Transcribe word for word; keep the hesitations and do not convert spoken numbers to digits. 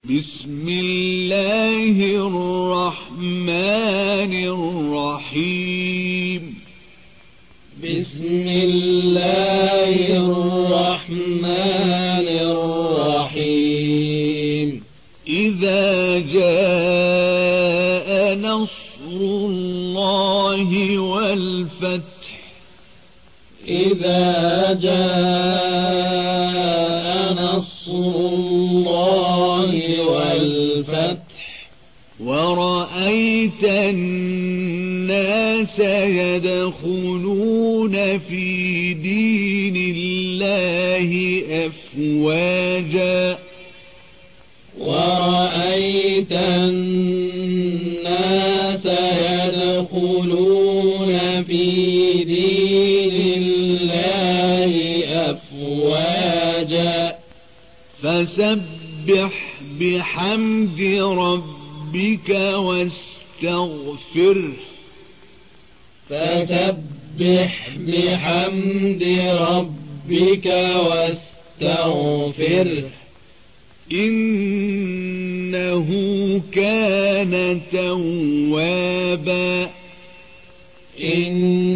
بسم الله الرحمن الرحيم بسم الله الرحمن الرحيم إذا جاء نصر الله والفتح إذا جاء نصر الله والفتح ورأيت الناس يدخلون في دين الله أفواجا ورأيت الناس يدخلون في دين الله أفواجا فسبح بحمد ربك واستغفره فسبح بحمد ربك واستغفره إنه كان توابا إن